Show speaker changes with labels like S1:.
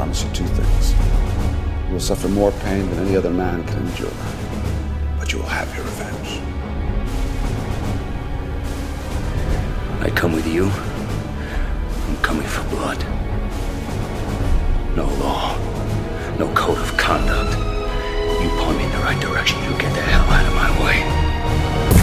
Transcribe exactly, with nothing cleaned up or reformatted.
S1: promise you two things. You will suffer more pain than any other man can endure, but you will have your revenge.
S2: I come with you. I'm coming for blood. No law, no code of conduct. You point me in the right direction, you get the hell out of my way.